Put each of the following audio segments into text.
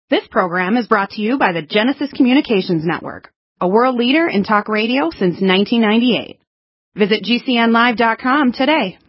This program is brought to you by the Genesis Communications Network, a world leader in talk radio since 1998. Visit GCNlive.com today.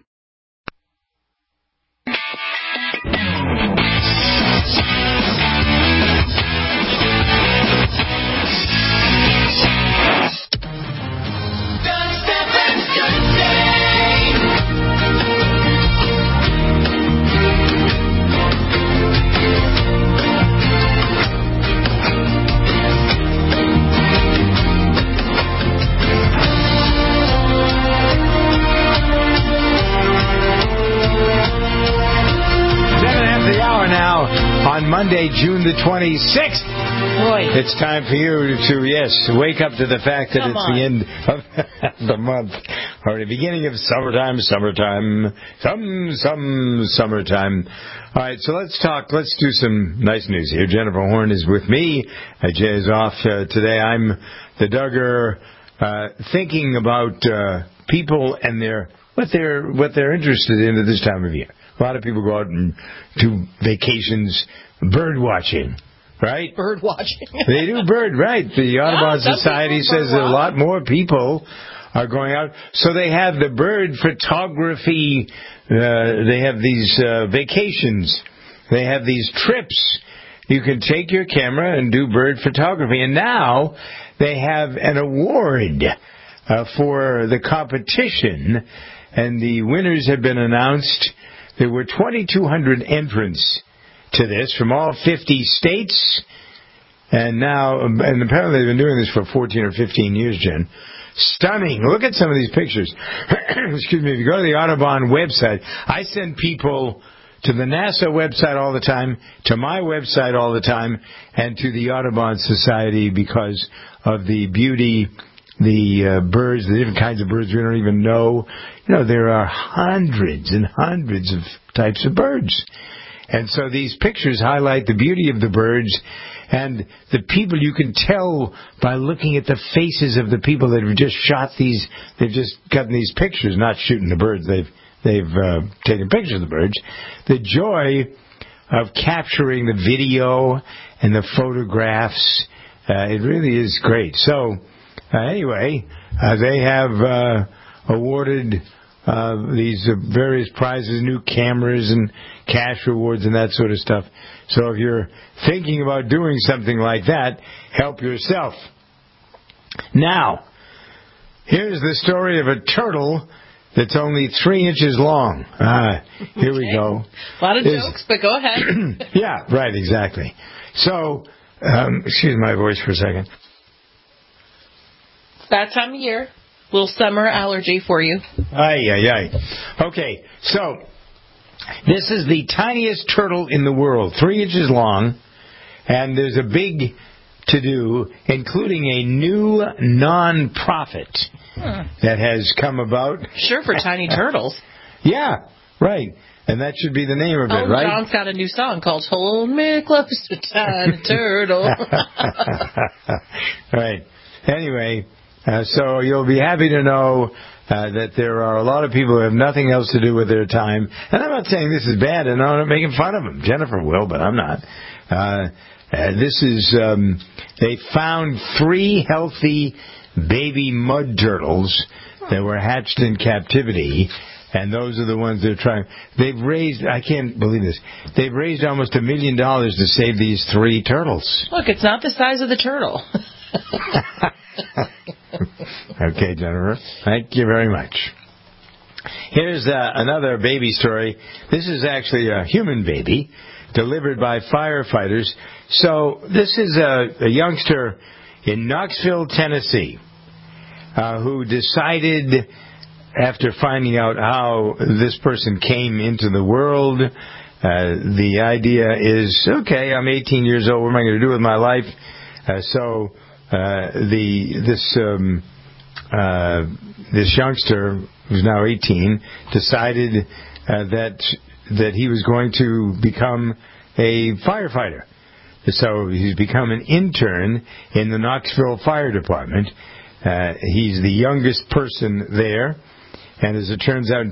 On Monday, June the 26th, it's time for you to, wake up to the fact that it's the end of the month, or the beginning of summertime. All right, so let's do some nice news here. Jennifer Horn is with me. Jay is off today. I'm the Duggar, thinking about people and what they're interested in at this time of year. A lot of people go out and do vacations, bird watching, right? Bird watching. They do right. The Audubon Society says that a lot more people are going out. So they have the bird photography. They have these vacations. They have these trips. You can take your camera and do bird photography. And now they have an award for the competition. And the winners have been announced. There were 2,200 entrants to this from all 50 states, and apparently they've been doing this for 14 or 15 years, Jen. Stunning. Look at some of these pictures. Excuse me. If you go to the Audubon website, I send people to the NASA website all the time, to my website all the time, and to the Audubon Society because of the beauty, the birds, the different kinds of birds we don't even know. You know, there are hundreds and hundreds of types of birds. And so these pictures highlight the beauty of the birds and the people. You can tell by looking at the faces of the people that have just shot these. They've just gotten these pictures, not shooting the birds. They've taken pictures of the birds. The joy of capturing the video and the photographs. It really is great. So anyway, they have awarded these various prizes, new cameras and cash rewards and that sort of stuff. So if you're thinking about doing something like that, help yourself. Now, here's the story of a turtle that's only 3 inches long. Here we go. A lot of jokes, but go ahead. Yeah, right, exactly. So, excuse my voice for a second. It's that time of year. Little summer allergy for you. Ay. Okay, so this is the tiniest turtle in the world, 3 inches long, and there's a big to-do, including a new non-profit that has come about. Sure, for tiny turtles. Yeah, right. And that should be the name of it, right? John's got a new song called Hold Me Close to Tiny Turtle. Right. Anyway, so you'll be happy to know that there are a lot of people who have nothing else to do with their time. And I'm not saying this is bad, and I'm not making fun of them. Jennifer will, but I'm not. They found 3 healthy baby mud turtles that were hatched in captivity. And those are the ones they're trying. They've raised, I can't believe this, they've raised almost $1 million to save these 3 turtles. Look, it's not the size of the turtle. Okay, Jennifer. Thank you very much. Here's another baby story. This is actually a human baby delivered by firefighters. So this is a youngster in Knoxville, Tennessee, who decided, after finding out how this person came into the world, the idea is, okay, I'm 18 years old. What am I going to do with my life? This youngster, who's now 18, decided that he was going to become a firefighter. So he's become an intern in the Knoxville Fire Department. He's the youngest person there. And as it turns out, in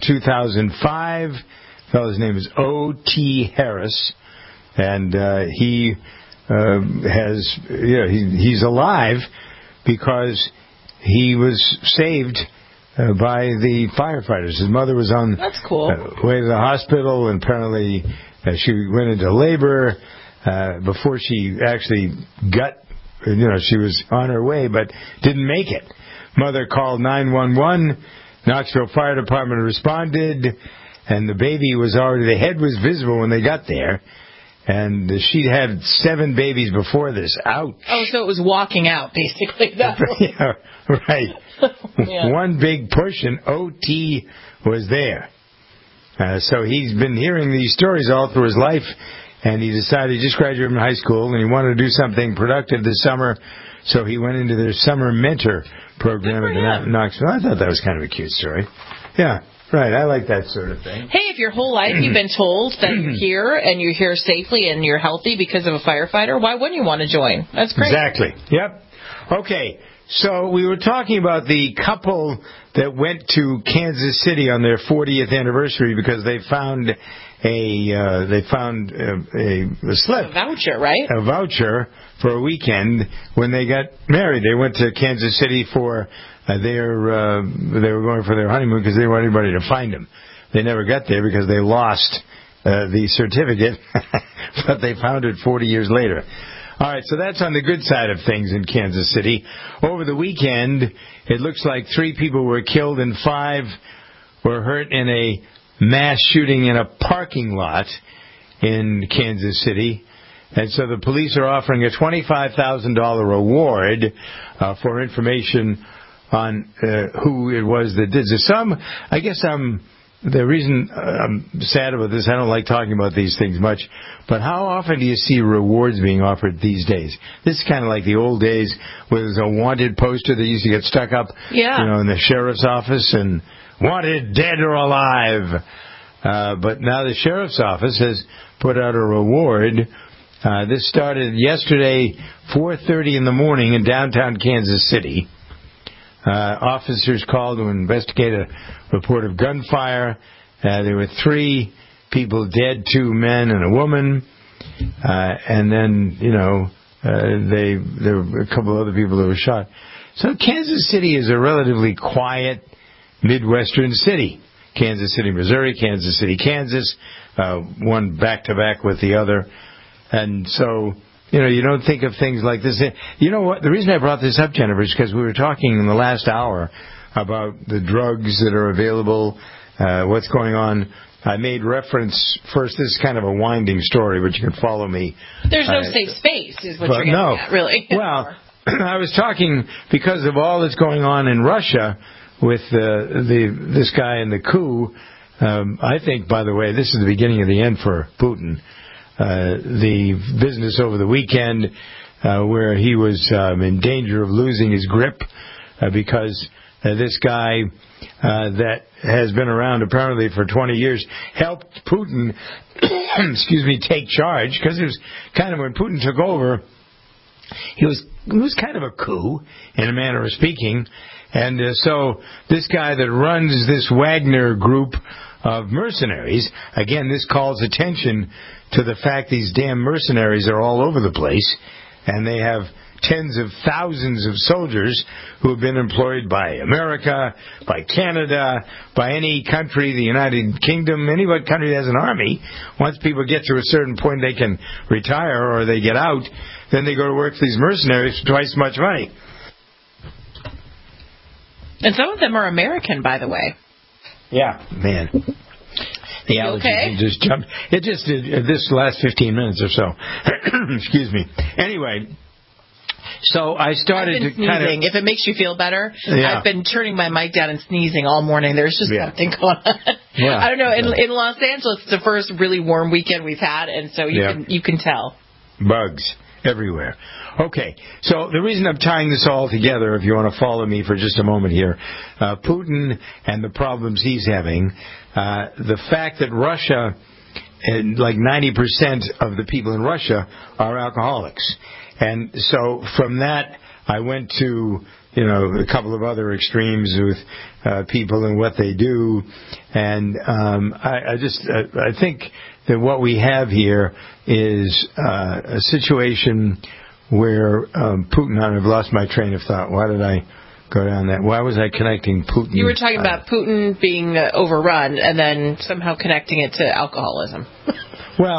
2005, the fellow's name is O.T. Harris. And he he's alive because he was saved by the firefighters. His mother was on That's cool. Way to the hospital, and apparently she went into labor before she actually got. She was on her way, but didn't make it. Mother called 911. Knoxville Fire Department responded, and the baby was already. The head was visible when they got there. And she'd had 7 babies before this. Ouch. Oh, so it was walking out, basically. Yeah, right. Yeah. One big push, and OT was there. So he's been hearing these stories all through his life, and he decided he just graduated from high school, and he wanted to do something productive this summer, so he went into their summer mentor program at Knoxville. I thought that was kind of a cute story. Yeah. Right, I like that sort of thing. Hey, if your whole life you've been told that you're here and you're here safely and you're healthy because of a firefighter, why wouldn't you want to join? That's great. Exactly. Yep. Okay, so we were talking about the couple that went to Kansas City on their 40th anniversary because they found a slip. A voucher, right? A voucher for a weekend when they got married. They went to Kansas City for they were going for their honeymoon because they didn't want anybody to find them. They never got there because they lost the certificate, but they found it 40 years later. All right, so that's on the good side of things in Kansas City. Over the weekend, it looks like 3 people were killed and 5 were hurt in a mass shooting in a parking lot in Kansas City. And so the police are offering a $25,000 reward for information on who it was that did this. The reason I'm sad about this, I don't like talking about these things much, but how often do you see rewards being offered these days? This is kind of like the old days where there's a wanted poster that used to get stuck up in the sheriff's office, and wanted dead or alive. But now the sheriff's office has put out a reward. This started yesterday, 4:30 in the morning in downtown Kansas City. Officers called to investigate a report of gunfire. There were 3 people dead, 2 men and a woman. And then, there were a couple other people that were shot. So Kansas City is a relatively quiet Midwestern city. Kansas City, Missouri, Kansas City, Kansas, one back-to-back with the other. And so, you don't think of things like this. You know what? The reason I brought this up, Jennifer, is because we were talking in the last hour about the drugs that are available, what's going on. I made reference first. This is kind of a winding story, but you can follow me. There's no safe space, is what you're getting at, really. Well, I was talking because of all that's going on in Russia with this guy and the coup. I think, by the way, this is the beginning of the end for Putin. The business over the weekend where he was in danger of losing his grip because this guy that has been around apparently for 20 years helped Putin take charge, because it was kind of when Putin took over, it was kind of a coup in a manner of speaking. And so this guy that runs this Wagner group of mercenaries, again, this calls attention to the fact these damn mercenaries are all over the place, and they have tens of thousands of soldiers who have been employed by America, by Canada, by any country, the United Kingdom, any country that has an army. Once people get to a certain point, they can retire or they get out, then they go to work for these mercenaries for twice as much money. And some of them are American, by the way. Yeah, man. The allergies just jumped. It just did this last 15 minutes or so. Excuse me. Anyway, so I started to kind of... If it makes you feel better, I've been turning my mic down and sneezing all morning. There's just something going on. Yeah. I don't know. In Los Angeles, it's the first really warm weekend we've had, and so you can tell. Bugs everywhere. Okay, so the reason I'm tying this all together, if you want to follow me for just a moment here, Putin and the problems he's having, the fact that Russia, like 90% of the people in Russia are alcoholics. And so from that, I went to, a couple of other extremes with people and what they do. And I think that what we have here is a situation where Putin, I've lost my train of thought. Why did I go down that? Why was I connecting Putin? You were talking about Putin being overrun and then somehow connecting it to alcoholism. Well,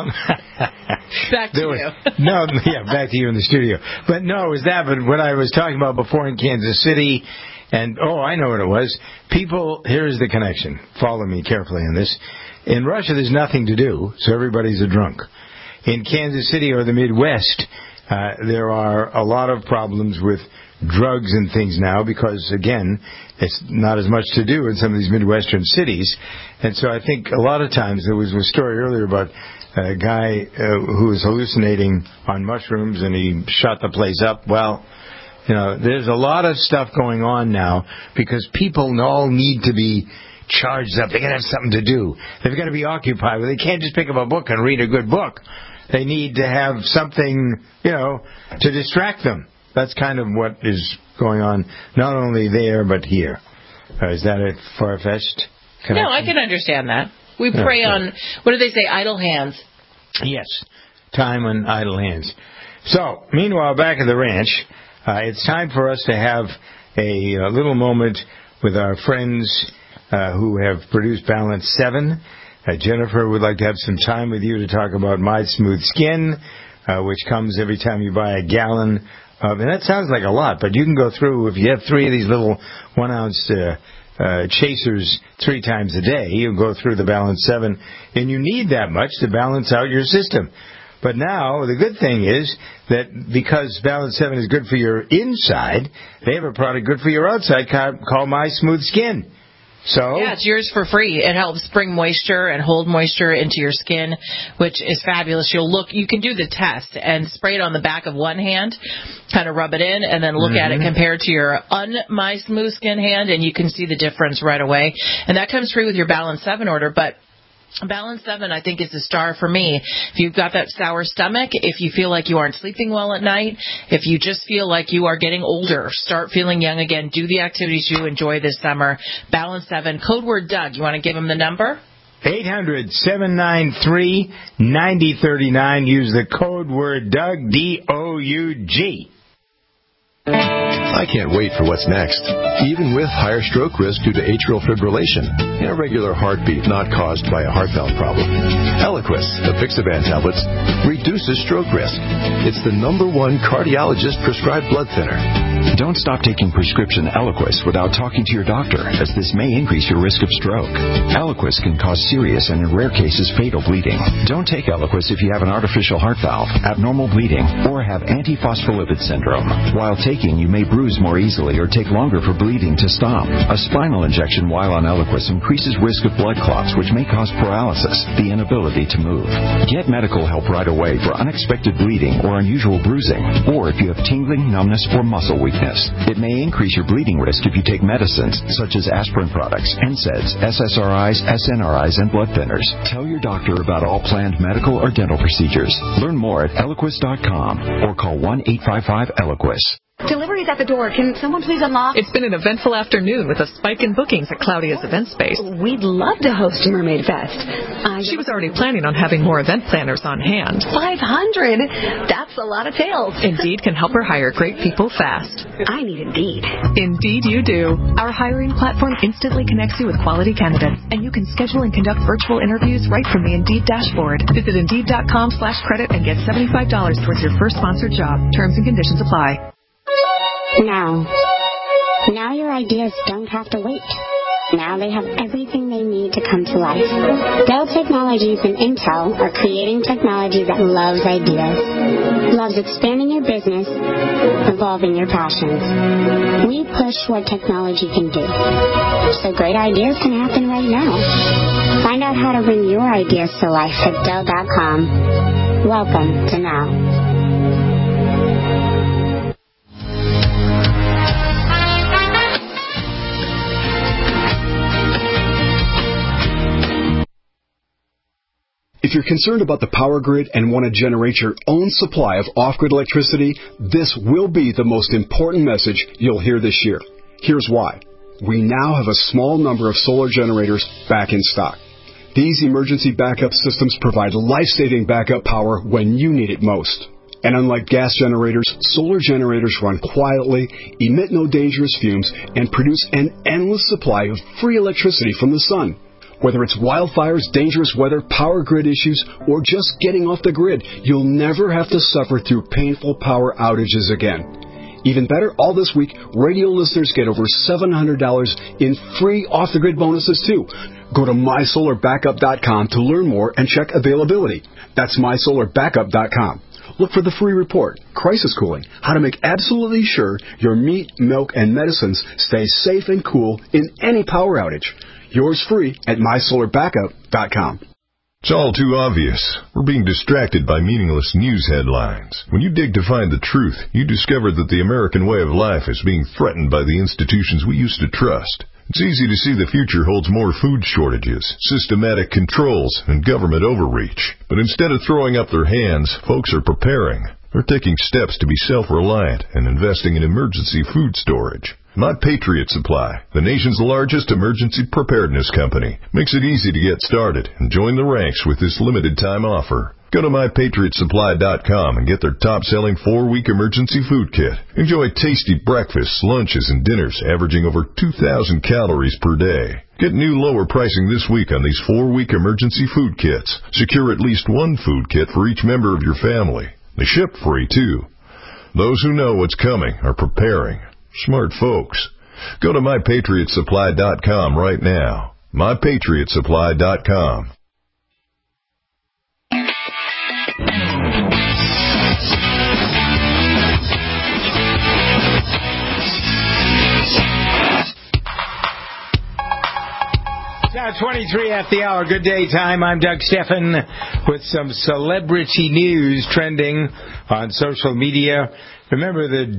back to you. Back to you in the studio. But no, it was that. But what I was talking about before in Kansas City, and I know what it was. People, here's the connection. Follow me carefully on this. In Russia, there's nothing to do, so everybody's a drunk. In Kansas City or the Midwest, there are a lot of problems with drugs and things now because, again, it's not as much to do in some of these Midwestern cities. And so I think a lot of times, there was a story earlier about a guy who was hallucinating on mushrooms and he shot the place up. Well, there's a lot of stuff going on now because people all need to be charged up. They got to have something to do. They've got to be occupied. They can't just pick up a book and read a good book. They need to have something, to distract them. That's kind of what is going on, not only there, but here. Is that a far-fetched connection? No, I can understand that. We prey on, what do they say, idle hands? Yes, time on idle hands. So, meanwhile, back at the ranch, it's time for us to have a little moment with our friends who have produced Balance 7. Jennifer would like to have some time with you to talk about My Smooth Skin, which comes every time you buy a gallon of, and that sounds like a lot, but you can go through, if you have 3 of these little 1-ounce chasers 3 times a day, you go through the Balance 7, and you need that much to balance out your system. But now, the good thing is that because Balance 7 is good for your inside, they have a product good for your outside called My Smooth Skin. So? Yeah, it's yours for free. It helps bring moisture and hold moisture into your skin, which is fabulous. You can do the test and spray it on the back of one hand, kind of rub it in, and then look at it compared to your My Smooth Skin hand, and you can see the difference right away. And that comes free with your Balance 7 order, but Balance 7, I think, is the star for me. If you've got that sour stomach, if you feel like you aren't sleeping well at night, if you just feel like you are getting older, start feeling young again, do the activities you enjoy this summer. Balance 7, code word Doug. You want to give them the number? 800-793-9039. Use the code word Doug, D-O-U-G. I can't wait for what's next. Even with higher stroke risk due to atrial fibrillation, irregular heartbeat not caused by a heart valve problem. Eliquis, the Apixaban tablets, reduces stroke risk. It's the #1 cardiologist-prescribed blood thinner. Don't stop taking prescription Eliquis without talking to your doctor, as this may increase your risk of stroke. Eliquis can cause serious and, in rare cases, fatal bleeding. Don't take Eliquis if you have an artificial heart valve, abnormal bleeding, or have antiphospholipid syndrome. While taking, you may bruise more easily or take longer for bleeding to stop. A spinal injection while on Eliquis increases risk of blood clots, which may cause paralysis, the inability to move. Get medical help right away for unexpected bleeding or unusual bruising, or if you have tingling, numbness, or muscle weakness. It may increase your bleeding risk if you take medicines such as aspirin products, NSAIDs, SSRIs, SNRIs, and blood thinners. Tell your doctor about all planned medical or dental procedures. Learn more at Eliquis.com or call 1-855-ELIQUIS. Delivery's at the door. Can someone please unlock? It's been an eventful afternoon with a spike in bookings at Claudia's event space. We'd love to host Mermaid Fest. She was already planning on having more event planners on hand. 500? That's a lot of tails. Indeed can help her hire great people fast. I need Indeed. Indeed you do. Our hiring platform instantly connects you with quality candidates, and you can schedule and conduct virtual interviews right from the Indeed dashboard. Visit Indeed.com/credit and get $75 towards your first sponsored job. Terms and conditions apply. Now your ideas don't have to wait. Now they have everything they need to come to life. Dell Technologies and Intel are creating technology that loves ideas, loves expanding your business, evolving your passions. We push what technology can do, so great ideas can happen right now. Find out how to bring your ideas to life at Dell.com. Welcome to Now. If you're concerned about the power grid and want to generate your own supply of off-grid electricity, this will be the most important message you'll hear this year. Here's why. We now have a small number of solar generators back in stock. These emergency backup systems provide life-saving backup power when you need it most. And unlike gas generators, solar generators run quietly, emit no dangerous fumes, and produce an endless supply of free electricity from the sun. Whether it's wildfires, dangerous weather, power grid issues, or just getting off the grid, you'll never have to suffer through painful power outages again. Even better, all this week, radio listeners get over $700 in free off-the-grid bonuses, too. Go to MySolarBackup.com to learn more and check availability. That's MySolarBackup.com. Look for the free report, Crisis Cooling, how to make absolutely sure your meat, milk, and medicines stay safe and cool in any power outage. Yours free at MySolarBackup.com. It's all too obvious. We're being distracted by meaningless news headlines. When you dig to find the truth, you discover that the American way of life is being threatened by the institutions we used to trust. It's easy to see the future holds more food shortages, systematic controls, and government overreach. But instead of throwing up their hands, folks are preparing. They're taking steps to be self-reliant and investing in emergency food storage. My Patriot Supply, the nation's largest emergency preparedness company, makes it easy to get started and join the ranks with this limited-time offer. Go to MyPatriotSupply.com and get their top-selling 4-week emergency food kit. Enjoy tasty breakfasts, lunches, and dinners averaging over 2,000 calories per day. Get new lower pricing this week on these 4-week emergency food kits. Secure at least one food kit for each member of your family. They ship free, too. Those who know what's coming are preparing. Smart folks. Go to MyPatriotSupply.com right now. MyPatriotSupply.com. Now 23 after the hour. Good day time. I'm Doug Steffen with some celebrity news trending on social media. Remember the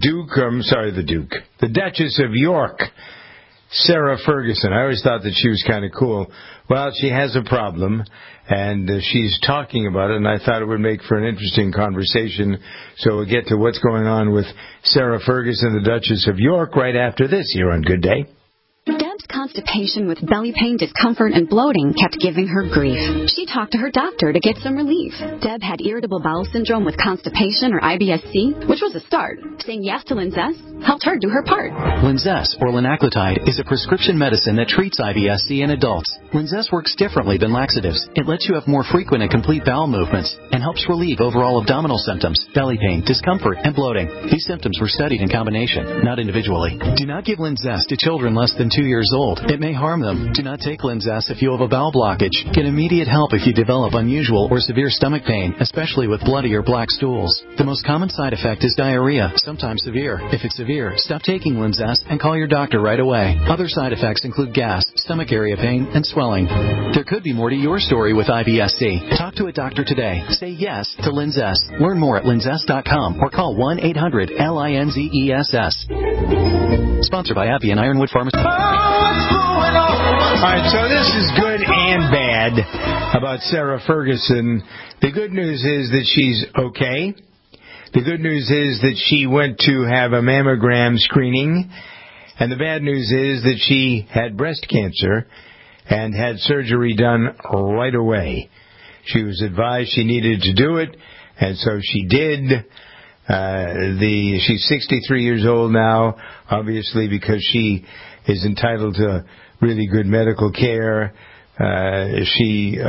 Duchess of York, Sarah Ferguson. I always thought that she was kind of cool. Well, she has a problem, and she's talking about it, and I thought it would make for an interesting conversation. So we'll get to what's going on with Sarah Ferguson, the Duchess of York, right after this here on Good Day. Constipation with belly pain, discomfort, and bloating kept giving her grief. She talked to her doctor to get some relief. Deb had irritable bowel syndrome with constipation, or IBS-C, which was a start. Saying yes to Linzess helped her do her part. Linzess, or linaclotide, is a prescription medicine that treats IBS-C in adults. Linzess works differently than laxatives. It lets you have more frequent and complete bowel movements and helps relieve overall abdominal symptoms, belly pain, discomfort, and bloating. These symptoms were studied in combination, not individually. Do not give Linzess to children less than 2 years old. It may harm them. Do not take Linzess if you have a bowel blockage. Get immediate help if you develop unusual or severe stomach pain, especially with bloody or black stools. The most common side effect is diarrhea, sometimes severe. If it's severe, stop taking Linzess and call your doctor right away. Other side effects include gas, stomach area pain, and swelling. There could be more to your story with IBS-C. Talk to a doctor today. Say yes to Linzess. Learn more at linzess.com or call 1-800-LINZESS. Sponsored by Abbey and Ironwood Pharmaceuticals. All right, so this is good and bad about Sarah Ferguson. The good news is that she's okay. The good news is that she went to have a mammogram screening. And the bad news is that she had breast cancer and had surgery done right away. She was advised she needed to do it, and so she did. She's 63 years old now, obviously, because she is entitled to really good medical care. She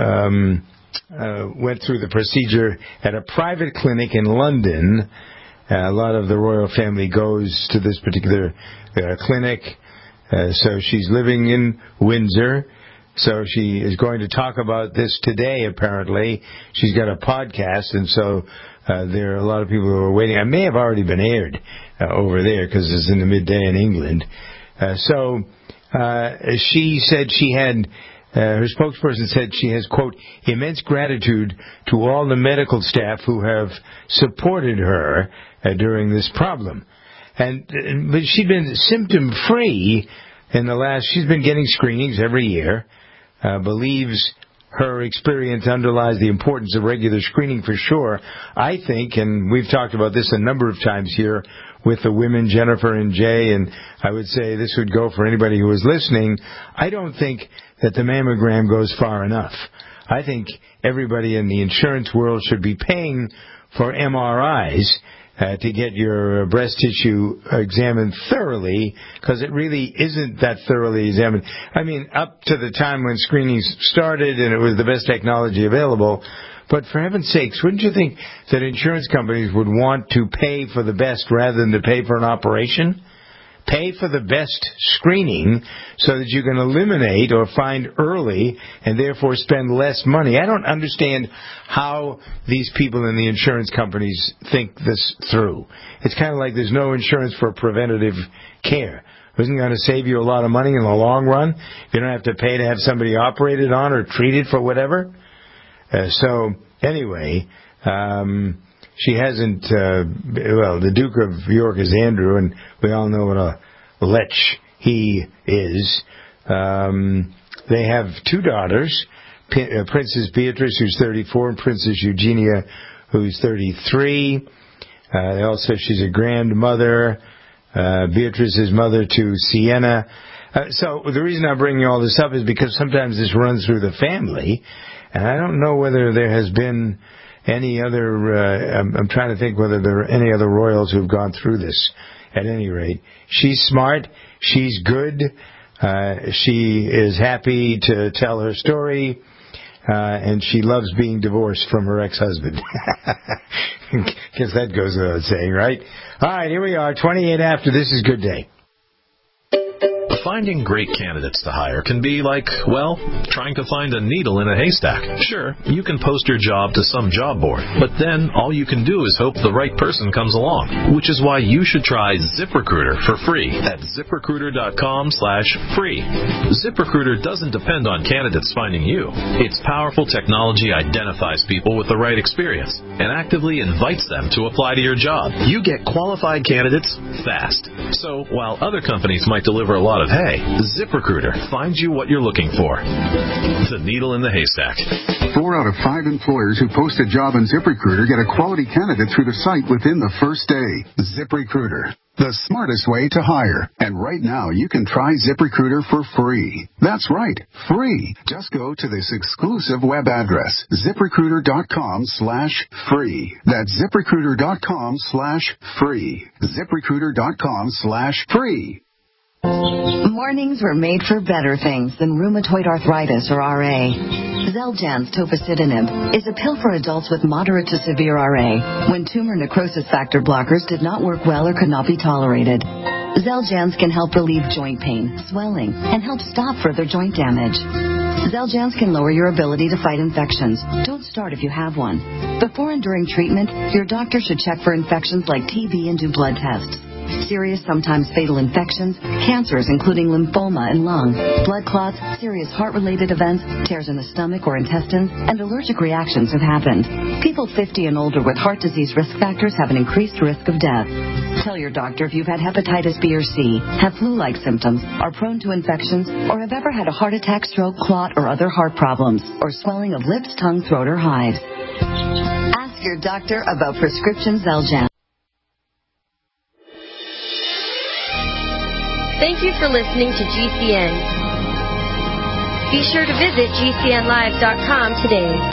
went through the procedure at a private clinic in London. A lot of the royal family goes to this particular clinic. So she's living in Windsor. So she is going to talk about this today, apparently. She's got a podcast, and so there are a lot of people who are waiting. It may have already been aired over there because it's in the midday in England. She said she had, her spokesperson said she has, quote, immense gratitude to all the medical staff who have supported her during this problem. But she'd been symptom-free she's been getting screenings every year, believes her experience underlies the importance of regular screening for sure. I think, and we've talked about this a number of times here with the women, Jennifer and Jay, and I would say this would go for anybody who was listening. I don't think that the mammogram goes far enough. I think everybody in the insurance world should be paying for MRIs to get your breast tissue examined thoroughly, because it really isn't that thoroughly examined. I mean, up to the time when screenings started and it was the best technology available. But for heaven's sakes, wouldn't you think that insurance companies would want to pay for the best rather than to pay for an operation? Pay for the best screening so that you can eliminate or find early and therefore spend less money. I don't understand how these people in the insurance companies think this through. It's kind of like there's no insurance for preventative care. Isn't it going to save you a lot of money in the long run? You don't have to pay to have somebody operated on or treated for whatever. So anyway, she hasn't, the Duke of York is Andrew, and we all know what a lech he is. They have two daughters, Princess Beatrice, who's 34, and Princess Eugenia, who's 33. They all say she's a grandmother. Beatrice is mother to Sienna. So the reason I'm bringing all this up is because sometimes this runs through the family, and I don't know whether there has been any other, I'm trying to think whether there are any other royals who've gone through this. At any rate, she's smart, she's good, she is happy to tell her story, and she loves being divorced from her ex-husband. Guess that goes without saying, right? All right, here we are, 28 after. This is Good Day. Finding great candidates to hire can be like, well, trying to find a needle in a haystack. Sure, you can post your job to some job board, but then all you can do is hope the right person comes along, which is why you should try ZipRecruiter for free at ZipRecruiter.com/free. ZipRecruiter doesn't depend on candidates finding you. Its powerful technology identifies people with the right experience and actively invites them to apply to your job. You get qualified candidates fast. So while other companies might deliver a lot of hay, ZipRecruiter finds you what you're looking for. The needle in the haystack. 4 out of 5 employers who post a job on ZipRecruiter get a quality candidate through the site within the first day. ZipRecruiter, the smartest way to hire. And right now, you can try ZipRecruiter for free. That's right, free. Just go to this exclusive web address, ZipRecruiter.com/free. That's ZipRecruiter.com/free. ZipRecruiter.com/free. Mornings were made for better things than rheumatoid arthritis or RA. Xeljanz tofacitinib is a pill for adults with moderate to severe RA when tumor necrosis factor blockers did not work well or could not be tolerated. Xeljanz can help relieve joint pain, swelling, and help stop further joint damage. Xeljanz can lower your ability to fight infections. Don't start if you have one. Before and during treatment, your doctor should check for infections like TB and do blood tests. Serious, sometimes fatal infections, cancers including lymphoma and lung, blood clots, serious heart-related events, tears in the stomach or intestines, and allergic reactions have happened. People 50 and older with heart disease risk factors have an increased risk of death. Tell your doctor if you've had hepatitis B or C, have flu-like symptoms, are prone to infections, or have ever had a heart attack, stroke, clot, or other heart problems, or swelling of lips, tongue, throat, or hives. Ask your doctor about prescription Xeljanz. Thank you for listening to GCN. Be sure to visit GCNlive.com today.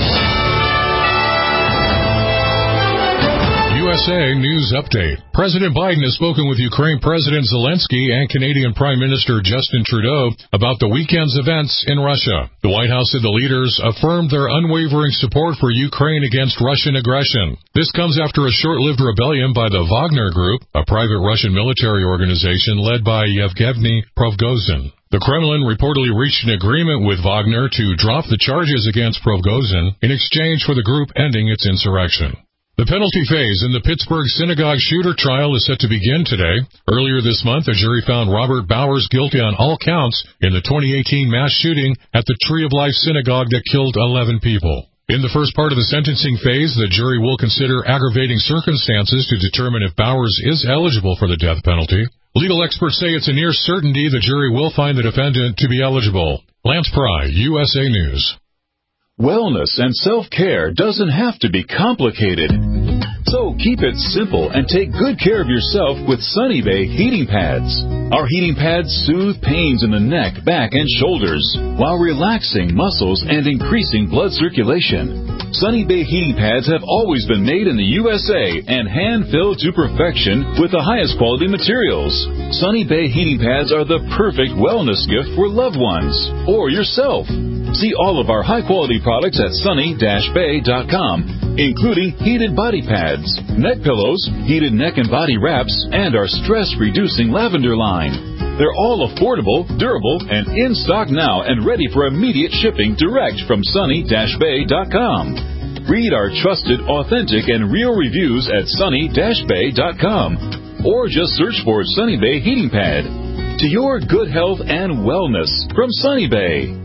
USA News Update. President Biden has spoken with Ukraine President Zelensky and Canadian Prime Minister Justin Trudeau about the weekend's events in Russia. The White House said the leaders affirmed their unwavering support for Ukraine against Russian aggression. This comes after a short-lived rebellion by the Wagner Group, a private Russian military organization led by Yevgeny Prigozhin. The Kremlin reportedly reached an agreement with Wagner to drop the charges against Prigozhin in exchange for the group ending its insurrection. The penalty phase in the Pittsburgh synagogue shooter trial is set to begin today. Earlier this month, a jury found Robert Bowers guilty on all counts in the 2018 mass shooting at the Tree of Life synagogue that killed 11 people. In the first part of the sentencing phase, the jury will consider aggravating circumstances to determine if Bowers is eligible for the death penalty. Legal experts say it's a near certainty the jury will find the defendant to be eligible. Lance Pry, USA News. Wellness and self-care doesn't have to be complicated. So keep it simple and take good care of yourself with Sunny Bay heating pads. Our heating pads soothe pains in the neck, back, and shoulders while relaxing muscles and increasing blood circulation. Sunny Bay heating pads have always been made in the USA and hand-filled to perfection with the highest quality materials. Sunny Bay heating pads are the perfect wellness gift for loved ones or yourself. See all of our high-quality products at sunny-bay.com, including heated body pads, neck pillows, heated neck and body wraps, and our stress-reducing lavender line. They're all affordable, durable, and in stock now and ready for immediate shipping direct from sunny-bay.com. Read our trusted, authentic, and real reviews at sunny-bay.com, or just search for Sunny Bay Heating Pad. To your good health and wellness from Sunny Bay.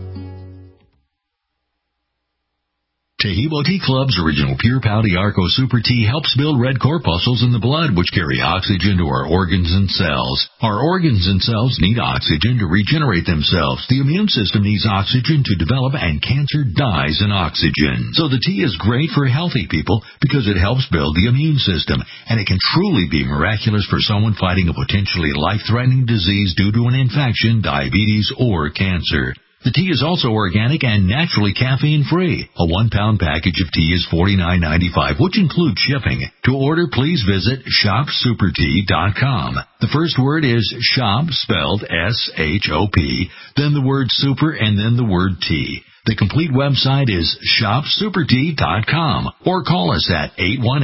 Tahibo Tea Club's original Pure Pouty Arco Super Tea helps build red corpuscles in the blood, which carry oxygen to our organs and cells. Our organs and cells need oxygen to regenerate themselves. The immune system needs oxygen to develop, and cancer dies in oxygen. So the tea is great for healthy people because it helps build the immune system, and it can truly be miraculous for someone fighting a potentially life-threatening disease due to an infection, diabetes, or cancer. The tea is also organic and naturally caffeine-free. A 1-pound package of tea is $49.95, which includes shipping. To order, please visit shopsupertea.com. The first word is shop, spelled S-H-O-P, then the word super, and then the word tea. The complete website is shopsupertea.com, or call us at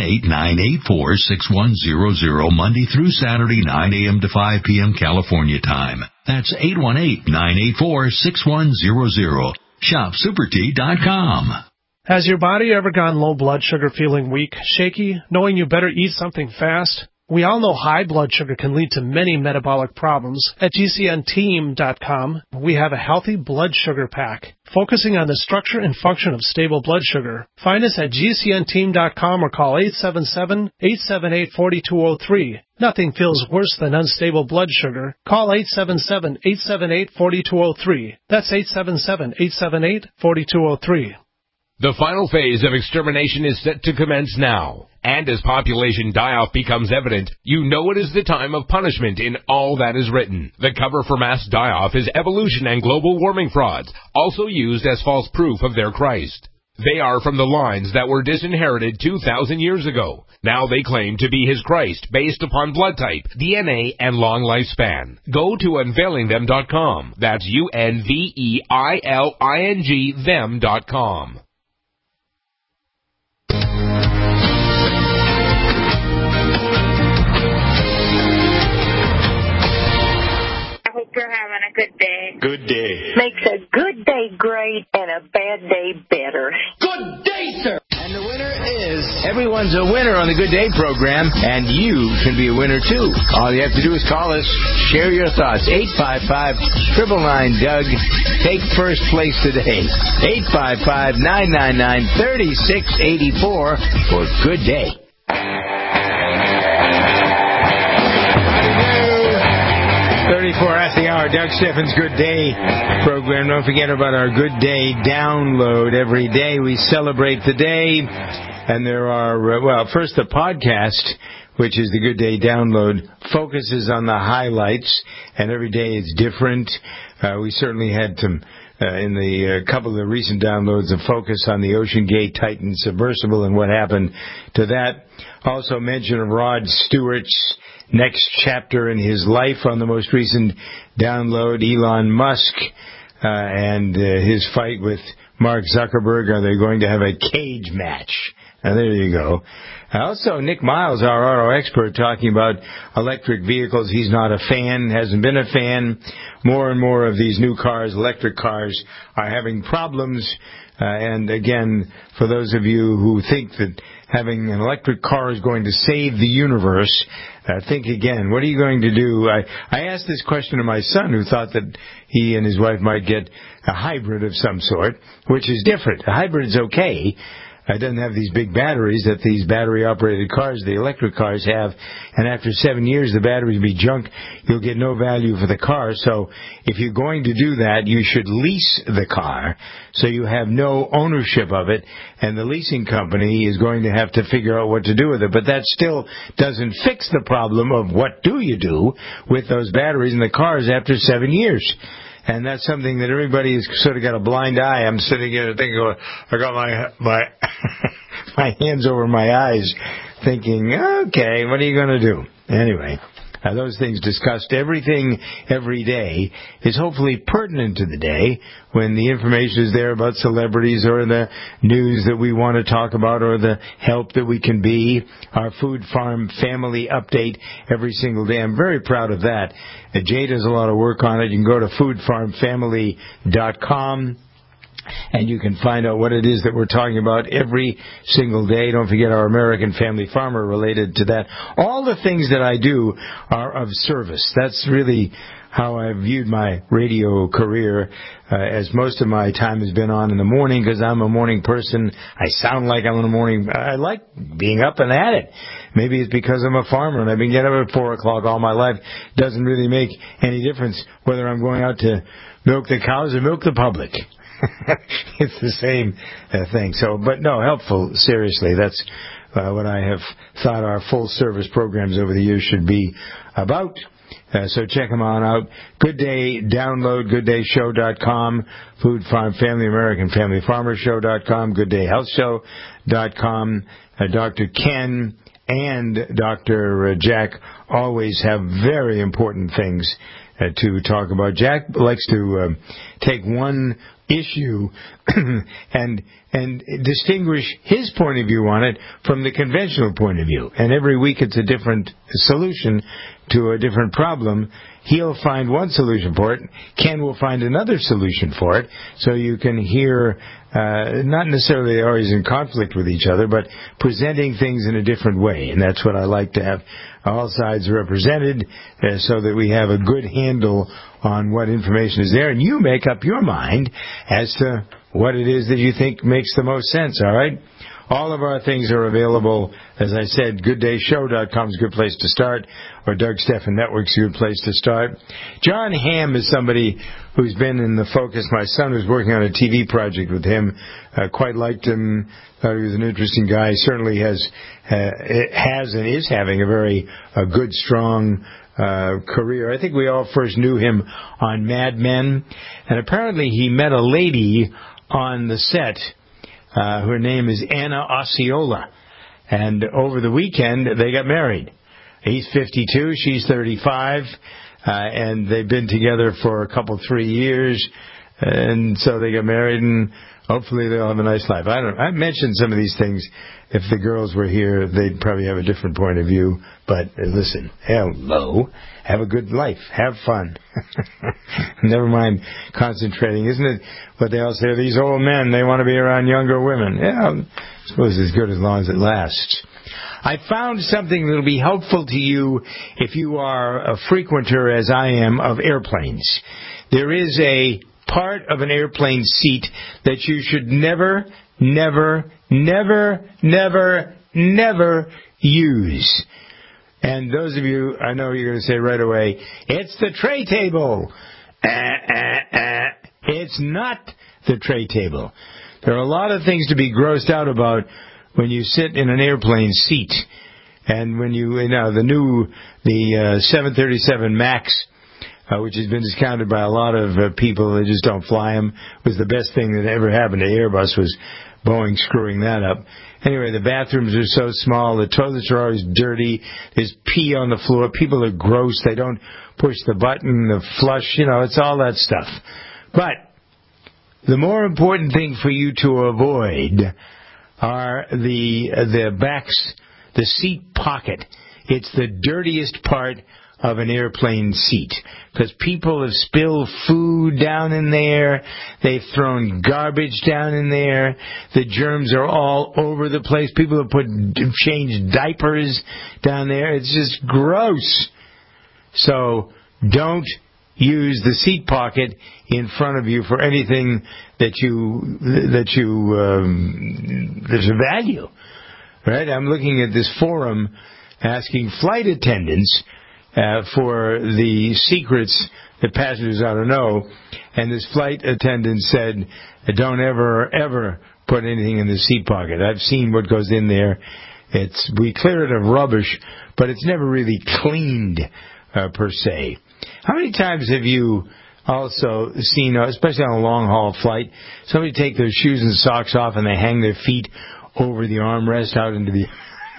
818-984-6100 Monday through Saturday, 9 a.m. to 5 p.m. California time. That's 818-984-6100. Shopsupertea.com. Has your body ever gone low blood sugar, feeling weak, shaky, knowing you better eat something fast? We all know high blood sugar can lead to many metabolic problems. At GCNteam.com, we have a healthy blood sugar pack, focusing on the structure and function of stable blood sugar. Find us at GCNteam.com or call 877-878-4203. Nothing feels worse than unstable blood sugar. Call 877-878-4203. That's 877-878-4203. The final phase of extermination is set to commence now. And as population die-off becomes evident, you know it is the time of punishment in all that is written. The cover for mass die-off is evolution and global warming frauds, also used as false proof of their Christ. They are from the lines that were disinherited 2,000 years ago. Now they claim to be his Christ based upon blood type, DNA, and long lifespan. Go to unveilingthem.com. That's UNVEILING them.com. You're having a good day. Good day. Makes a good day great and a bad day better. Good day, sir. And the winner is... Everyone's a winner on the Good Day program, and you can be a winner, too. All you have to do is call us, share your thoughts. 855-999-DOUG. Take first place today. 855-999-3684 for Good Day. 34 at the hour, Doug Steffens' Good Day program. Don't forget about our Good Day download. Every day we celebrate the day. And there are, first the podcast, which is the Good Day download, focuses on the highlights. And every day it's different. We certainly had some, in the couple of the recent downloads, a focus on the Ocean Gate Titan submersible and what happened to that. Also mention of Rod Stewart's next chapter in his life on the most recent download, Elon Musk and his fight with Mark Zuckerberg. Are they going to have a cage match? There you go. Also, Nick Miles, our auto expert, talking about electric vehicles. He's not a fan, hasn't been a fan. More and more of these new cars, electric cars, are having problems. And again, for those of you who think that having an electric car is going to save the universe, think again. What are you going to do? I asked this question to my son, who thought that he and his wife might get a hybrid of some sort, which is different. A hybrid is okay. It doesn't have these big batteries that these battery-operated cars, the electric cars, have. And after 7 years, the batteries will be junk. You'll get no value for the car. So if you're going to do that, you should lease the car so you have no ownership of it. And the leasing company is going to have to figure out what to do with it. But that still doesn't fix the problem of what do you do with those batteries in the cars after 7 years. And that's something that everybody has sort of got a blind eye. I'm sitting here thinking, I got my my hands over my eyes thinking, okay, what are you going to do? Anyway, those things discussed. Everything every day is hopefully pertinent to the day when the information is there about celebrities or the news that we want to talk about or the help that we can be. Our Food Farm Family Update every single day. I'm very proud of that. Jay does a lot of work on it. You can go to foodfarmfamily.com. and you can find out what it is that we're talking about every single day. Don't forget our American Family Farmer related to that. All the things that I do are of service. That's really how I viewed my radio career, as most of my time has been on in the morning because I'm a morning person. I sound like I'm in the morning. I like being up and at it. Maybe it's because I'm a farmer and I've been getting up at 4 o'clock all my life. It doesn't really make any difference whether I'm going out to milk the cows or milk the public. It's the same thing. So, but no, helpful, seriously. That's what I have thought our full service programs over the years should be about. So check them on out. Good Day Download, GoodDayShow.com, Food Farm Family, American Family Farmer Show.com, GoodDayHealthShow.com. Dr. Ken and Dr. Jack always have very important things to talk about. Jack likes to take one issue and distinguish his point of view on it from the conventional point of view. And every week it's a different solution to a different problem. He'll find one solution for it. Ken will find another solution for it. So you can hear, not necessarily always in conflict with each other, but presenting things in a different way. And that's what I like to have all sides represented so that we have a good handle on what information is there. And you make up your mind as to what it is that you think makes the most sense, all right? All of our things are available. As I said, GoodDayShow.com is a good place to start, or Doug Stephan Network's a good place to start. John Hamm is somebody who's been in the focus. My son was working on a TV project with him. Quite liked him. Thought he was an interesting guy. Certainly has and is having a very good, strong career. I think we all first knew him on Mad Men, and apparently he met a lady on the set. Her name is Anna Osceola, and over the weekend they got married. He's 52, she's 35, and they've been together for 3 years, and so they got married, and hopefully they'll have a nice life. I mentioned some of these things. If the girls were here, they'd probably have a different point of view. But listen, hello, have a good life, have fun. Never mind concentrating. Isn't it what they all say? These old men, they want to be around younger women. Yeah, I suppose it's good as long as it lasts. I found something that will be helpful to you if you are a frequenter, as I am, of airplanes. There is a part of an airplane seat that you should never use. And those of you, I know you're going to say right away, it's the tray table. It's not the tray table. There are a lot of things to be grossed out about when you sit in an airplane seat. And when the 737 MAX, which has been discounted by a lot of people that just don't fly them, was the best thing that ever happened to Airbus, was Boeing screwing that up. Anyway, the bathrooms are so small, the toilets are always dirty, there's pee on the floor, people are gross, they don't push the button, the flush, it's all that stuff. But the more important thing for you to avoid are the backs, the seat pocket. It's the dirtiest part of an airplane seat, because people have spilled food down in there, they've thrown garbage down in there, the germs are all over the place, people have changed diapers down there, it's just gross. So don't use the seat pocket in front of you for anything that there's a value. Right? I'm looking at this forum asking flight attendants for the secrets that passengers ought to know, and this flight attendant said, don't ever put anything in the seat pocket. I've seen what goes in there. We clear it of rubbish, but it's never really cleaned per se. How many times have you also seen, especially on a long-haul flight, somebody take their shoes and socks off and they hang their feet over the armrest out into the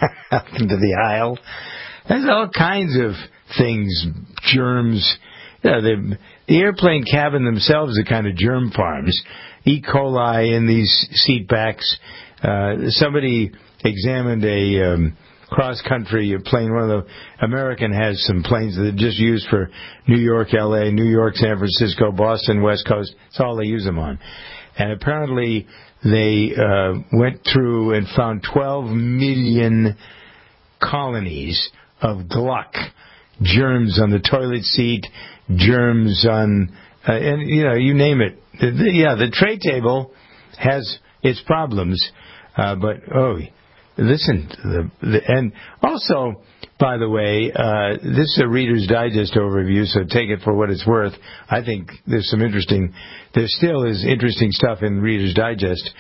aisle? There's all kinds of things, germs. The airplane cabin themselves are kind of germ farms. E. coli in these seat backs. Somebody examined a cross-country plane. One of the American has some planes that are just used for New York, L.A., New York, San Francisco, Boston, West Coast. That's all they use them on. And apparently they went through and found 12 million colonies of Gluck, germs on the toilet seat, germs on, and you name it. The tray table has its problems, but listen, and also, by the way, this is a Reader's Digest overview, so take it for what it's worth. I think there still is interesting stuff in Reader's Digest.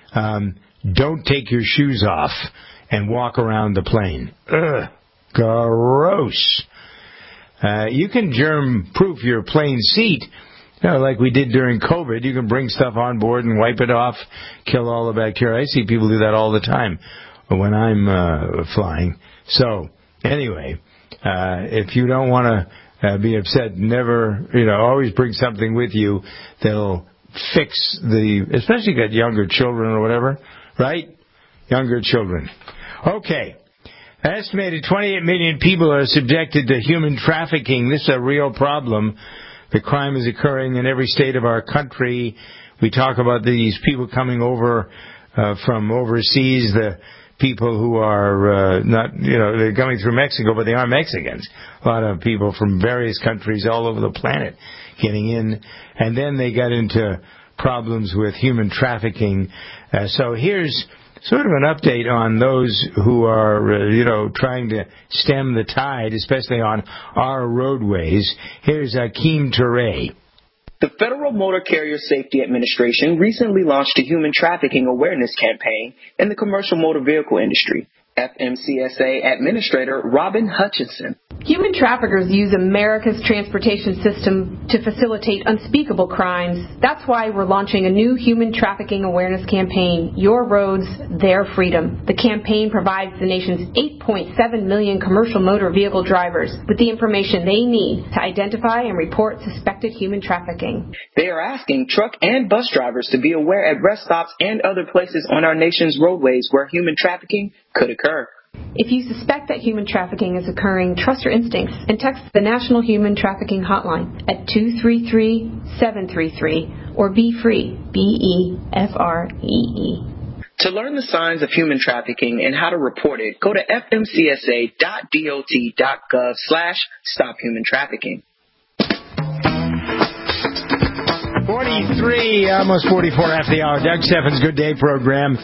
Don't take your shoes off and walk around the plane. Ugh, gross. You can germ-proof your plane seat, like we did during COVID. You can bring stuff on board and wipe it off, kill all the bacteria. I see people do that all the time when I'm flying. So, anyway, if you don't want to be upset, never, always bring something with you that'll fix especially if you got younger children or whatever, right? Younger children. Okay. An estimated 28 million people are subjected to human trafficking. This is a real problem. The crime is occurring in every state of our country. We talk about these people coming over from overseas, the people who are they're coming through Mexico, but they aren't Mexicans. A lot of people from various countries all over the planet getting in. And then they got into problems with human trafficking. So here's sort of an update on those who are, trying to stem the tide, especially on our roadways. Here's Akeem Toure. The Federal Motor Carrier Safety Administration recently launched a human trafficking awareness campaign in the commercial motor vehicle industry. FMCSA Administrator Robin Hutchinson. Human traffickers use America's transportation system to facilitate unspeakable crimes. That's why we're launching a new human trafficking awareness campaign, Your Roads, Their Freedom. The campaign provides the nation's 8.7 million commercial motor vehicle drivers with the information they need to identify and report suspected human trafficking. They are asking truck and bus drivers to be aware at rest stops and other places on our nation's roadways where human trafficking could occur. If you suspect that human trafficking is occurring, trust your instincts and text the National Human Trafficking Hotline at 233-733 or Be Free, BEFREE. To learn the signs of human trafficking and how to report it, go to fmcsa.dot.gov/stophumantrafficking. 43, almost 44 after the hour. Doug Steffens' Good Day program.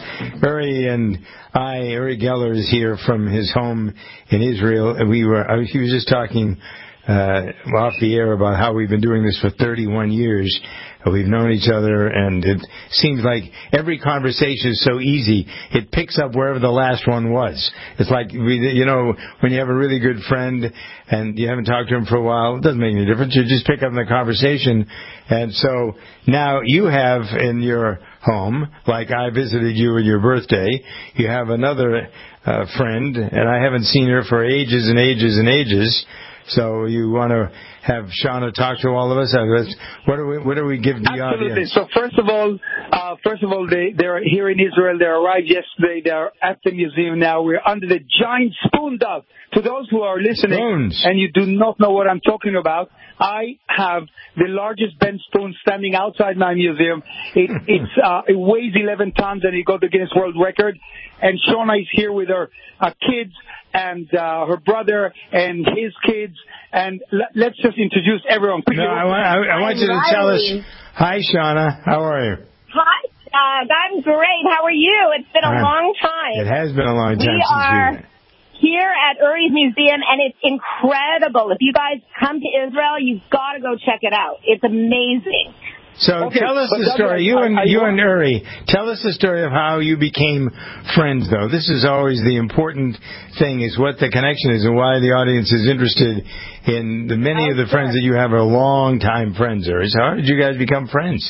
Uri Geller is here from his home in Israel. He was just talking off the air about how we've been doing this for 31 years. We've known each other, and it seems like every conversation is so easy. It picks up wherever the last one was. It's like, when you have a really good friend and you haven't talked to him for a while, it doesn't make any difference. You just pick up the conversation. And so now you have in your home, like I visited you on your birthday, you have another friend, and I haven't seen her for ages and ages and ages. So you want to have Shauna talk to all of us? What do we give the Absolutely. audience? So first of all, they're here in Israel. They arrived yesterday. They're at the museum now. We're under the giant spoon dove. To those who are listening and you do not know what I'm talking about, I have the largest bent spoon standing outside my museum. It weighs 11 tons and it got the Guinness World Record. And Shauna is here with her kids and her brother and his kids. And let's just introduce everyone. No, I want you to tell us. Hi, Shauna. How are you? Hi, I'm great. How are you? It's been a long time. It has been a long time We are here at Uri's Museum, and it's incredible. If you guys come to Israel, you've got to go check it out. It's amazing. So tell us the story. You and Uri, tell us the story of how you became friends, though. This is always the important thing, is what the connection is and why the audience is interested in the many of the friends that you have are long-time friends, Uri. So how did you guys become friends?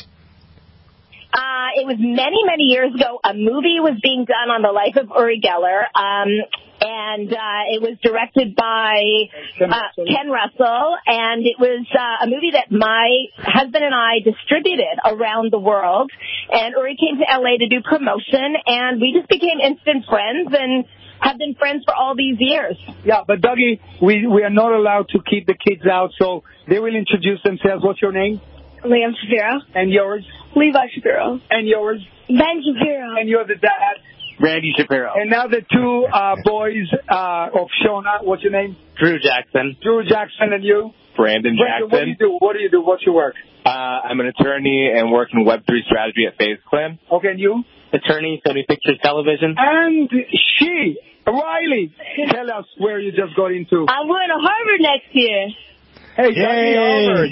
It was many, many years ago. A movie was being done on the life of Uri Geller, and it was directed by Ken Russell, and it was a movie that my husband and I distributed around the world. And Uri came to L.A. to do promotion, and we just became instant friends and have been friends for all these years. Yeah, but Dougie, we are not allowed to keep the kids out, so they will introduce themselves. What's your name? Liam Shapiro. And yours? Levi Shapiro. And yours? Ben Shapiro. And you're the dad? Randy Shapiro. And now the two boys of Shona. What's your name? Drew Jackson. Drew Jackson. And you? Brandon Jackson. What do you do? What's your work? I'm an attorney and work in Web3 strategy at FaZe Clan. Okay, and you? Attorney, Sony Pictures Television. And she, Riley. Tell us where you just got into. I'm going to Harvard next year. Hey, Harvard.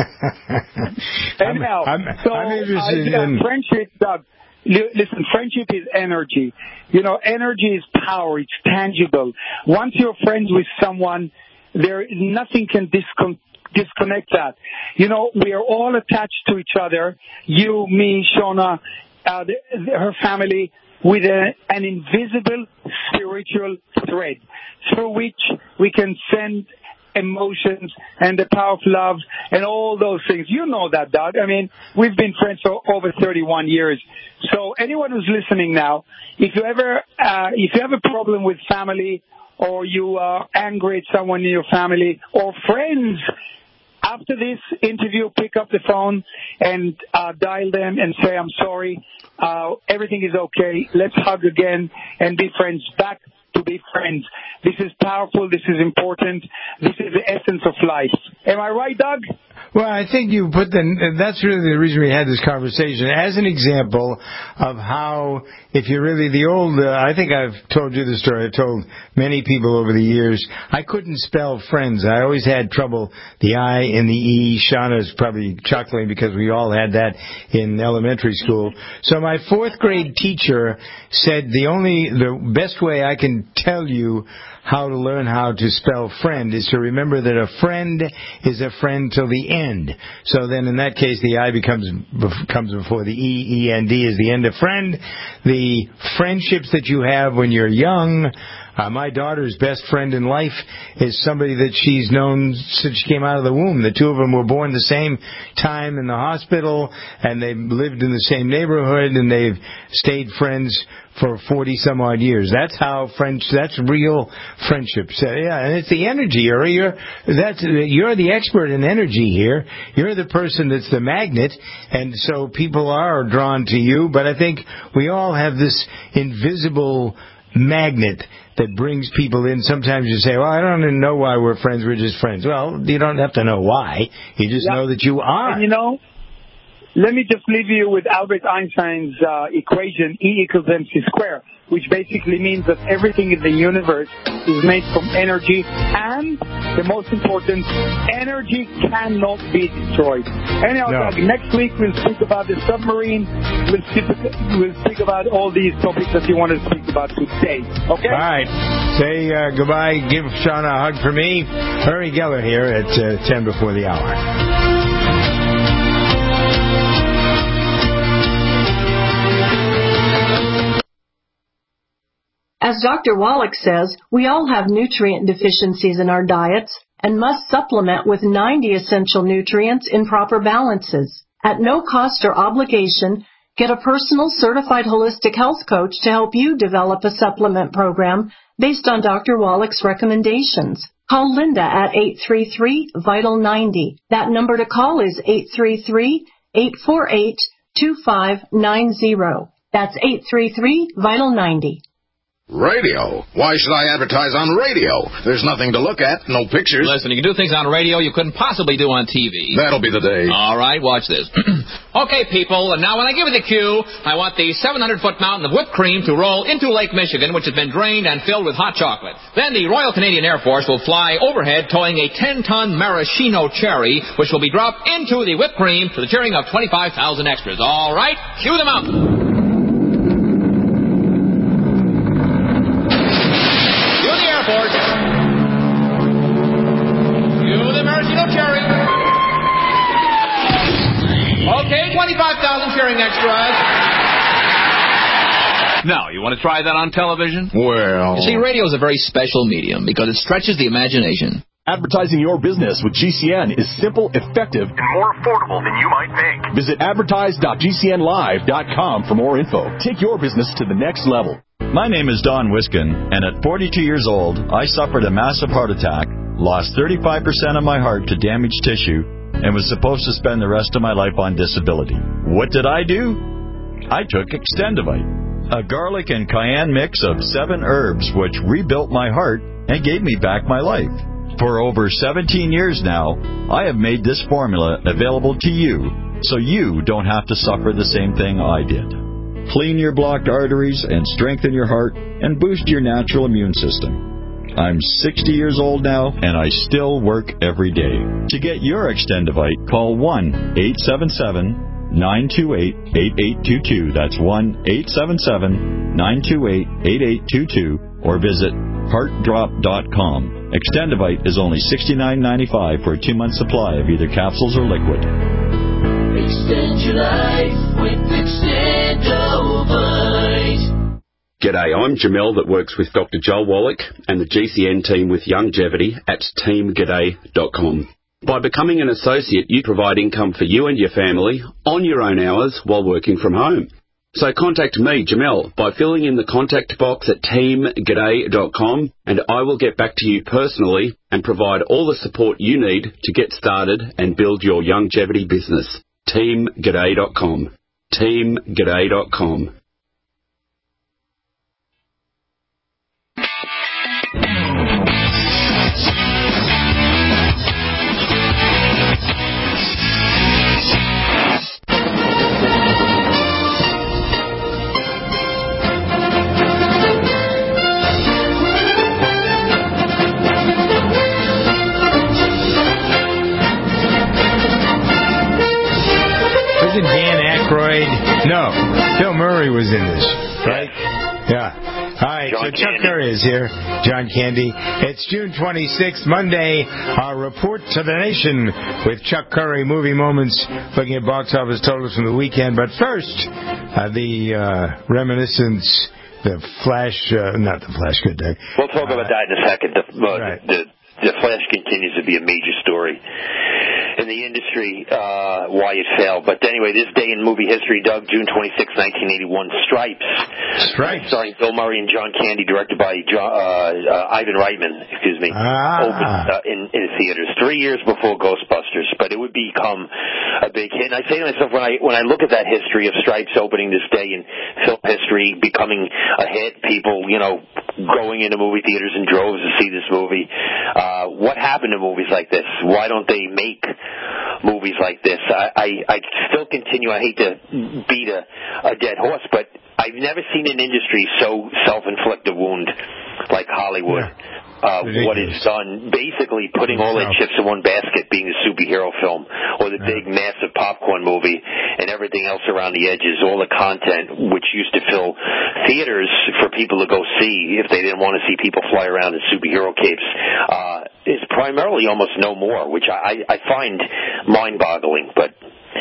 Anyhow, I'm interested in friendship, Doug. Listen, friendship is energy. You know, energy is power. It's tangible. Once you're friends with someone, nothing can disconnect that. You know, we are all attached to each other. You, me, Shona, her family, with an invisible spiritual thread through which we can send emotions and the power of love and all those things. You know that, Doug. I mean, we've been friends for over 31 years. So anyone who's listening now, if you have a problem with family, or you are angry at someone in your family or friends, after this interview, pick up the phone and dial them and say, I'm sorry, everything is okay, let's hug again and be friends. Back to be friends. This is powerful. This is important. This is the essence of life. Am I right, Doug? Well, I think you put that's really the reason we had this conversation, as an example of how, if you're really the old, I think I've told you the story, I've told many people over the years, I couldn't spell friends. I always had trouble, the I and the E. Shauna's probably chuckling because we all had that in elementary school. So my fourth grade teacher said the best way I can tell you how to learn how to spell friend is to remember that a friend is a friend till the end. So then in that case, the I comes before the E. E-N-D is the end of friend. The friendships that you have when you're young, my daughter's best friend in life is somebody that she's known since she came out of the womb. The two of them were born the same time in the hospital, and they've lived in the same neighborhood, and they've stayed friends for 40-some-odd years. That's that's real friendship. So, yeah, and it's the energy, Uri. You're the expert in energy here. You're the person that's the magnet, and so people are drawn to you. But I think we all have this invisible magnet that brings people in. Sometimes you say, well, I don't even know why we're friends. We're just friends. Well, you don't have to know why. You just know that you are. And, let me just leave you with Albert Einstein's equation, E equals MC squared, which basically means that everything in the universe is made from energy, and the most important, energy cannot be destroyed. Anyhow, Doug, next week we'll speak about the submarine. We'll speak about all these topics that you want to speak about today. Okay? All right. Say goodbye. Give Shauna a hug for me. Uri Geller here at 10 before the hour. As Dr. Wallach says, we all have nutrient deficiencies in our diets and must supplement with 90 essential nutrients in proper balances. At no cost or obligation, get a personal certified holistic health coach to help you develop a supplement program based on Dr. Wallach's recommendations. Call Linda at 833-VITAL-90. That number to call is 833-848-2590. That's 833-VITAL-90. Radio? Why should I advertise on radio? There's nothing to look at, no pictures. Listen, you can do things on radio you couldn't possibly do on TV. That'll be the day. All right, watch this. Okay, people, now when I give you the cue, I want the 700-foot mountain of whipped cream to roll into Lake Michigan, which has been drained and filled with hot chocolate. Then the Royal Canadian Air Force will fly overhead towing a 10-ton maraschino cherry, which will be dropped into the whipped cream to the cheering of 25,000 extras. All right, cue the mountain. Okay, 25,000 cheering extras. Now, you want to try that on television? Well... You see, radio is a very special medium because it stretches the imagination. Advertising your business with GCN is simple, effective, and more affordable than you might think. Visit advertise.gcnlive.com for more info. Take your business to the next level. My name is Don Wiskin, and at 42 years old, I suffered a massive heart attack, lost 35% of my heart to damaged tissue, and was supposed to spend the rest of my life on disability. What did I do? I took Extendivite, a garlic and cayenne mix of 7 herbs which rebuilt my heart and gave me back my life. For over 17 years now, I have made this formula available to you so you don't have to suffer the same thing I did. Clean your blocked arteries and strengthen your heart and boost your natural immune system. I'm 60 years old now, and I still work every day. To get your Extendivite, call 1-877-928-8822. That's 1-877-928-8822, or visit heartdrop.com. Extendivite is only $69.95 for a 2-month supply of either capsules or liquid. Extend your life with Extendivite. G'day, I'm Jamel that works with Dr. Joel Wallach and the GCN team with Longevity at teamg'day.com. By becoming an associate, you provide income for you and your family on your own hours while working from home. So contact me, Jamel, by filling in the contact box at teamg'day.com, and I will get back to you personally and provide all the support you need to get started and build your longevity business. teamg'day.com. teamg'day.com. Wasn't Dan Aykroyd? No, Bill Murray was in this, right? Yeah. All right, so Chuck Curry is here. John Candy. It's June 26th, Monday. Our report to the nation with Chuck Curry, movie moments, looking at box office totals from the weekend. But first, the reminiscence, the Flash, not the Flash, good day. We'll talk about that in a second. The Flash continues to be a major story in the industry, why it failed. But anyway, this day in movie history, Doug, June 26, 1981, Stripes. Starring Bill Murray and John Candy, directed by Ivan Reitman, opened in theaters 3 years before Ghostbusters. But it would become a big hit. And I say to myself, when I look at that history of Stripes opening this day in film history, becoming a hit, people, going into movie theaters in droves to see this movie, what happened to movies like this? Why don't they make movies like this? I still continue, I hate to beat a dead horse, but I've never seen an industry so self-inflict a wound like Hollywood. What it's done, basically putting all their chips in one basket, being a superhero film, or the big, massive popcorn movie, and everything else around the edges, all the content which used to fill theaters for people to go see if they didn't want to see people fly around in superhero capes, is primarily almost no more, which I find mind-boggling, but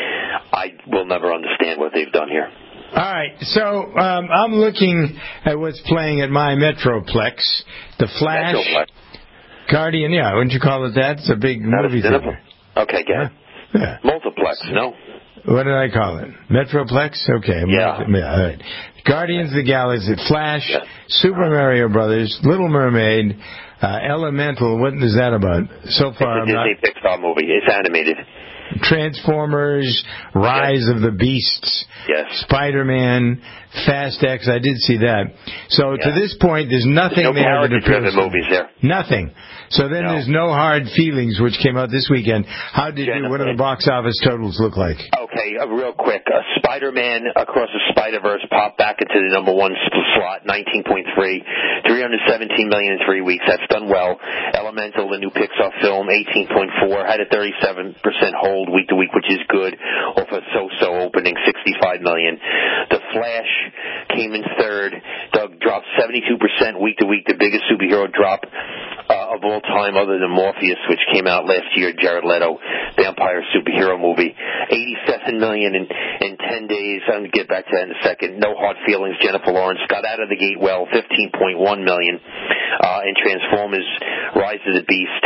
I will never understand what they've done here. All right, so I'm looking at what's playing at my Metroplex. The Flash, Guardian, wouldn't you call it that? It's a big movie theater. Okay, get it. Yeah. Multiplex, no? What did I call it? Metroplex? Okay. Yeah. All right. Guardians of the Galaxy, Flash, Super Mario Brothers, Little Mermaid, Elemental. What is that about? So far, it's a Disney Pixar movie. It's animated. Transformers, Rise of the Beasts, Spider-Man, Fast X. I did see that. So to this point, there's nothing no there that appeals to movies there. Nothing. So then there's No Hard Feelings, which came out this weekend. What do the box office totals look like? Okay, real quick. Spider-Man Across the Spider-Verse popped back into the number one slot, 19.3, $317 million in 3 weeks. That's done well. Elemental, the new Pixar film, 18.4, had a 37% hold week to week, which is good. Off a so-so opening, $65 million. The Flash came in third. Doug dropped 72% week to week, the biggest superhero drop of all time other than Morpheus, which came out last year, Jared Leto, vampire superhero movie. $87 million in 10 days. I'm going to get back to that in a second. No Hard Feelings, Jennifer Lawrence got out of the gate well, $15.1 million. In Transformers, Rise of the Beast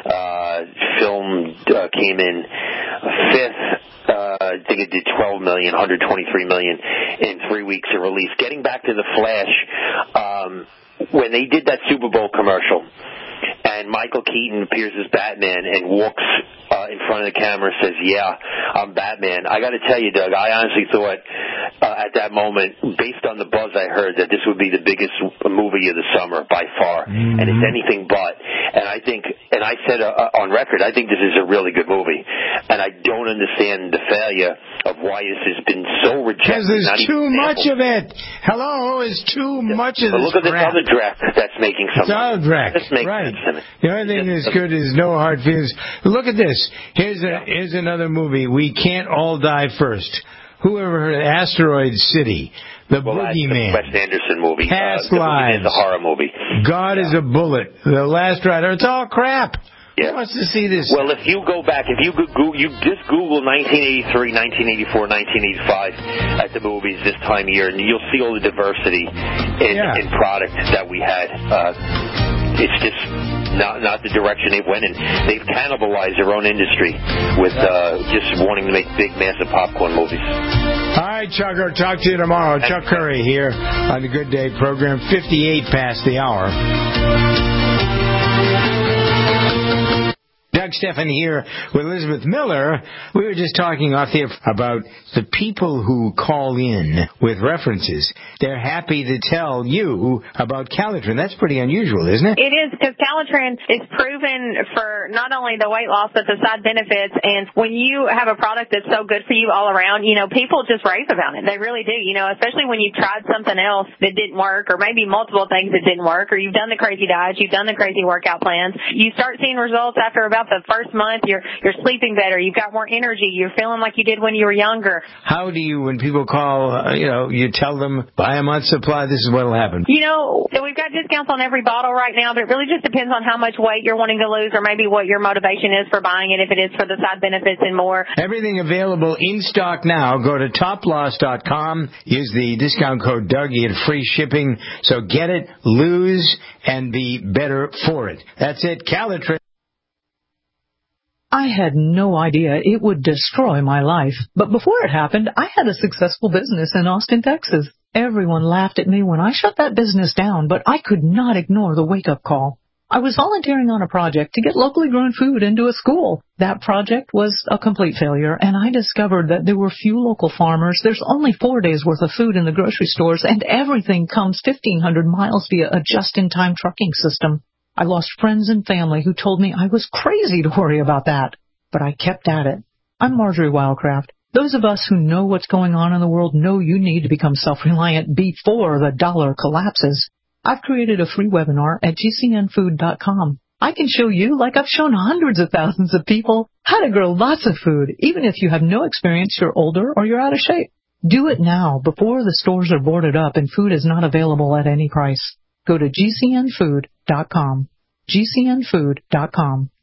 film came in fifth. I think it did $12 million, $123 million in 3 weeks of release. Getting back to The Flash, when they did that Super Bowl commercial, and Michael Keaton appears as Batman and walks in front of the camera and says, "Yeah, I'm Batman." I got to tell you, Doug, I honestly thought at that moment, based on the buzz I heard, that this would be the biggest movie of the summer by far, and it's anything but. And I think, and I said on record, I think this is a really good movie, and I don't understand the failure of why this has been so rejected. Because there's too much of it. Hello, it's too much of this. Look at this other draft that's making some money. Right. The only thing that's good is No Hard Feelings. Look at this. Here's another movie. We Can't All Die First. Whoever heard of Asteroid City? The Boogeyman. Wes Anderson movie. Past Lives. The horror movie. God is a Bullet. The Last Rider. It's all crap. Yeah. Who wants to see this? Well, if you go back, if you just Google 1983, 1984, 1985 at the movies this time of year, and you'll see all the diversity in product that we had. It's just not the direction they've went in. They've cannibalized their own industry with just wanting to make big, massive popcorn movies. All right, Chuck, I'll talk to you tomorrow. Chuck Curry here on the Good Day program, 58 past the hour. Doug Stephan here with Elizabeth Miller. We were just talking off the air about the people who call in with references. They're happy to tell you about Calitrin. That's pretty unusual, isn't it? It is, because Calitrin is proven for not only the weight loss, but the side benefits. And when you have a product that's so good for you all around, people just rave about it. They really do, especially when you've tried something else that didn't work, or maybe multiple things that didn't work, or you've done the crazy diets, you've done the crazy workout plans. You start seeing results after about the first month. You're sleeping better. You've got more energy. You're feeling like you did when you were younger. How do you, when people call, you tell them, buy a month's supply, this is what will happen? We've got discounts on every bottle right now, but it really just depends on how much weight you're wanting to lose, or maybe what your motivation is for buying it, if it is for the side benefits and more. Everything available in stock now. Go to toploss.com. Use the discount code Doug. You get free shipping. So get it, lose, and be better for it. That's it. Calitrin. I had no idea it would destroy my life. But before it happened, I had a successful business in Austin, Texas. Everyone laughed at me when I shut that business down, but I could not ignore the wake-up call. I was volunteering on a project to get locally grown food into a school. That project was a complete failure, and I discovered that there were few local farmers. There's only 4 days' worth of food in the grocery stores, and everything comes 1,500 miles via a just-in-time trucking system. I lost friends and family who told me I was crazy to worry about that. But I kept at it. I'm Marjorie Wildcraft. Those of us who know what's going on in the world know you need to become self-reliant before the dollar collapses. I've created a free webinar at gcnfood.com. I can show you, like I've shown hundreds of thousands of people, how to grow lots of food, even if you have no experience, you're older, or you're out of shape. Do it now before the stores are boarded up and food is not available at any price. Go to gcnfood.com. gcnfood.com.